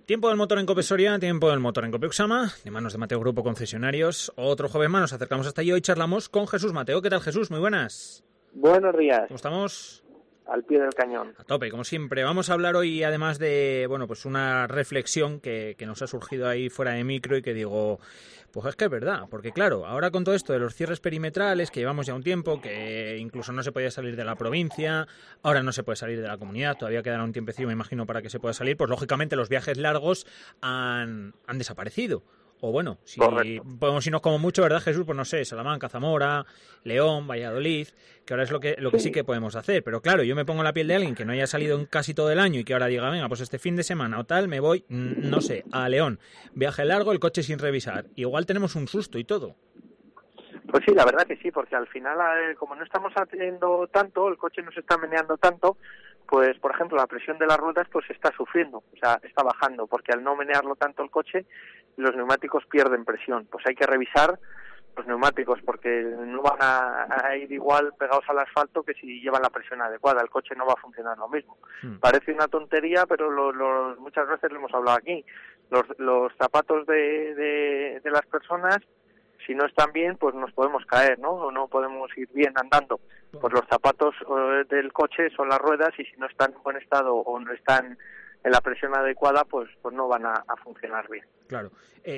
Tiempo del motor en Cope Soria, tiempo del motor en Cope Uxama, de manos de Mateo Grupo Concesionarios. Otro jueves más, nos acercamos hasta allí. Hoy charlamos con Jesús Mateo. ¿Qué tal, Jesús? Muy buenas. Buenos días. ¿Cómo estamos? Al pie del cañón. A tope, como siempre. Vamos a hablar hoy, además de, pues una reflexión que nos ha surgido ahí fuera de micro y que digo, pues es que es verdad, porque claro, ahora con todo esto de los cierres perimetrales, que llevamos ya un tiempo, que incluso no se podía salir de la provincia, ahora no se puede salir de la comunidad, todavía quedará un tiempecillo, me imagino, para que se pueda salir, pues lógicamente los viajes largos han desaparecido. O bueno, si Correcto. podemos irnos como mucho, ¿verdad, Jesús? Pues no sé, Salamanca, Zamora, León, Valladolid, que ahora es lo que sí que podemos hacer. Pero claro, yo me pongo en la piel de alguien que no haya salido en casi todo el año y que ahora diga, venga, pues este fin de semana o tal, me voy, no sé, a León. Viaje largo, el coche sin revisar. Igual tenemos un susto y todo. Pues sí, la verdad que sí, porque al final, como no estamos haciendo tanto, el coche no se está meneando tanto, pues, por ejemplo, la presión de las ruedas pues está sufriendo, o sea, está bajando, porque al no menearlo tanto el coche, los neumáticos pierden presión. Pues hay que revisar los neumáticos, porque no van a ir igual pegados al asfalto que si llevan la presión adecuada. El coche no va a funcionar lo mismo. Parece una tontería, pero muchas veces lo hemos hablado aquí. Los zapatos de las personas, si no están bien, pues nos podemos caer, ¿no? O no podemos ir bien andando. Pues los zapatos del coche son las ruedas, y si no están en buen estado o no están en la presión adecuada, pues no van a funcionar bien. Claro.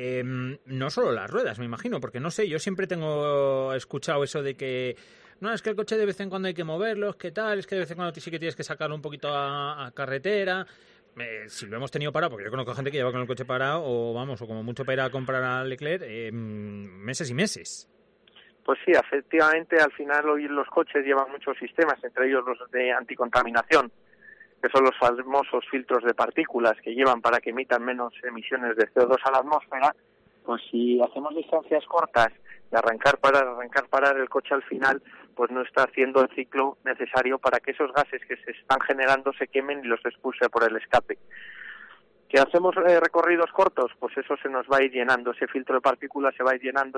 No solo las ruedas, me imagino, porque no sé, yo siempre tengo escuchado eso de que no, es que el coche de vez en cuando hay que moverlo, es que tal, es que de vez en cuando sí que tienes que sacarlo un poquito a carretera. Si lo hemos tenido parado, porque yo conozco gente que lleva con el coche parado, o vamos, o como mucho para ir a comprar a Leclerc, meses y meses. Pues sí, efectivamente, al final hoy los coches llevan muchos sistemas, entre ellos los de anticontaminación, que son los famosos filtros de partículas que llevan para que emitan menos emisiones de CO2 a la atmósfera. Pues si hacemos distancias cortas de arrancar, parar, el coche al final pues no está haciendo el ciclo necesario para que esos gases que se están generando se quemen y los expulse por el escape. ¿Que hacemos recorridos cortos? Pues eso se nos va a ir llenando, ese filtro de partículas se va a ir llenando,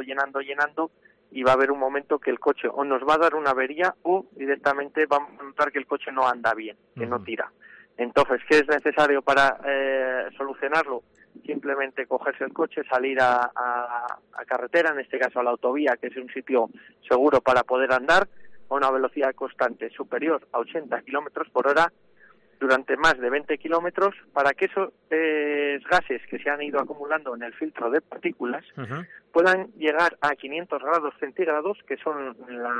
y va a haber un momento que el coche o nos va a dar una avería o directamente vamos a notar que el coche no anda bien, que no tira. Entonces, ¿qué es necesario para solucionarlo? Simplemente cogerse el coche, salir a carretera, en este caso a la autovía, que es un sitio seguro para poder andar a una velocidad constante superior a 80 kilómetros por hora durante más de 20 kilómetros, para que esos gases que se han ido acumulando en el filtro de partículas puedan llegar a 500 grados centígrados, que son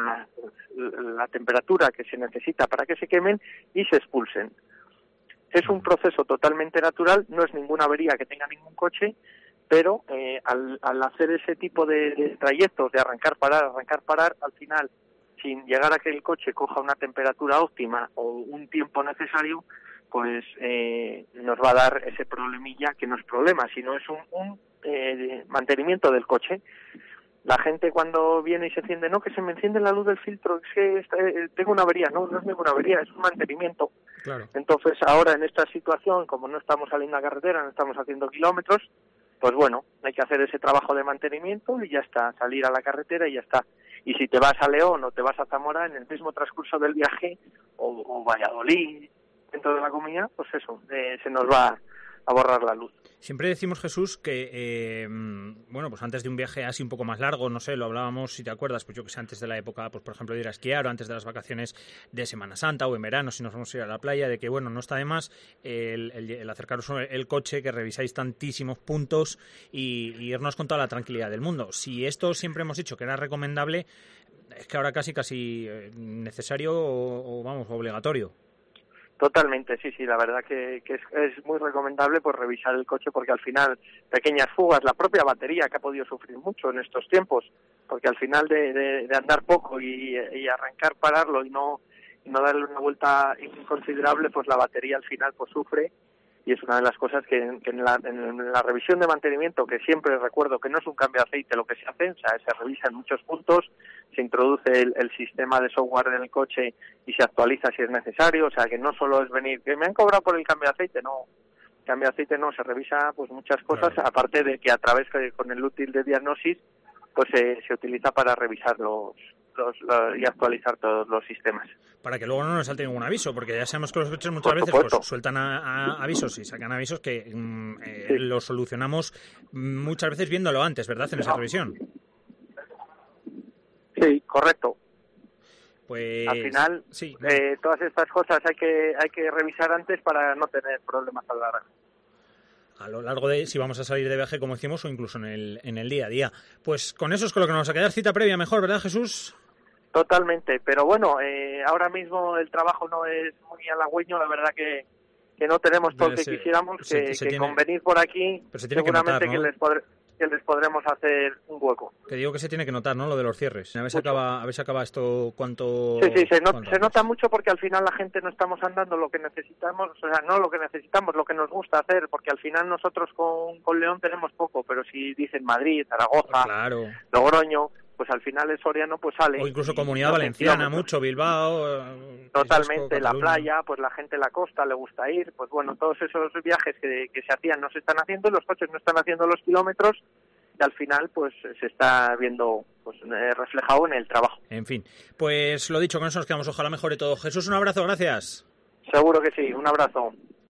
la temperatura que se necesita para que se quemen y se expulsen. Es un proceso totalmente natural, no es ninguna avería que tenga ningún coche, pero al hacer ese tipo de trayectos de arrancar, parar, al final, sin llegar a que el coche coja una temperatura óptima o un tiempo necesario, pues nos va a dar ese problemilla, que no es problema, sino es un mantenimiento del coche. La gente cuando viene y se enciende, no, que se me enciende la luz del filtro, es que tengo una avería. No es ninguna avería, es un mantenimiento. Claro. Entonces ahora en esta situación, como no estamos saliendo a carretera, no estamos haciendo kilómetros, pues bueno, hay que hacer ese trabajo de mantenimiento y ya está, salir a la carretera y ya está. Y si te vas a León o te vas a Zamora, en el mismo transcurso del viaje, o Valladolid, dentro de la comunidad, pues eso, se nos va a borrar la luz. Siempre decimos, Jesús, que pues antes de un viaje así un poco más largo, no sé, lo hablábamos, si te acuerdas, pues yo que sé, antes de la época, pues por ejemplo, de ir a esquiar, o antes de las vacaciones de Semana Santa o en verano, si nos vamos a ir a la playa, de que bueno, no está de más el acercaros el coche, que revisáis tantísimos puntos y irnos con toda la tranquilidad del mundo. Si esto siempre hemos dicho que era recomendable, es que ahora casi necesario o vamos, obligatorio. Totalmente, sí, la verdad que es muy recomendable pues revisar el coche, porque al final pequeñas fugas, la propia batería que ha podido sufrir mucho en estos tiempos, porque al final de andar poco y arrancar, pararlo y no darle una vuelta inconsiderable, pues la batería al final pues sufre, y es una de las cosas que en la revisión de mantenimiento, que siempre recuerdo que no es un cambio de aceite lo que se hace, o sea, se revisa en muchos puntos, se introduce el sistema de software en el coche y se actualiza si es necesario, o sea, que no solo es venir, que me han cobrado por el cambio de aceite, no, cambio de aceite no, se revisa pues muchas cosas, claro. Aparte de que a través con el útil de diagnosis, pues se utiliza para revisar los y actualizar todos los sistemas. Para que luego no nos salte ningún aviso, porque ya sabemos que los coches muchas veces pues, sueltan avisos y sacan avisos que Sí. los solucionamos muchas veces viéndolo antes, ¿verdad? En esa revisión. Sí, correcto. Pues al final, sí, todas estas cosas hay que revisar antes para no tener problemas a lo largo de, si vamos a salir de viaje, como decimos, o incluso en el día a día. Pues con eso es con lo que nos vamos a quedar. Cita previa mejor, ¿verdad, Jesús? Totalmente, pero bueno, ahora mismo el trabajo no es muy halagüeño, la verdad que no tenemos todo lo que quisiéramos, que con venir por aquí seguramente que les podremos hacer un hueco. Que digo que se tiene que notar, ¿no?, lo de los cierres. A ver si acaba esto cuánto... Sí, se nota mucho porque al final la gente no estamos andando lo que necesitamos, o sea, no lo que necesitamos, lo que nos gusta hacer, porque al final nosotros con León tenemos poco, pero si dicen Madrid, Zaragoza, claro, Logroño, pues al final el soriano pues sale. O incluso Comunidad Valenciana, mucho, Bilbao. Totalmente, la playa, pues la gente la costa le gusta ir, pues bueno, todos esos viajes que se hacían no se están haciendo, los coches no están haciendo los kilómetros y al final pues se está viendo pues reflejado en el trabajo. En fin, pues lo dicho, con eso nos quedamos, ojalá mejore todo. Jesús, un abrazo, gracias. Seguro que sí, un abrazo.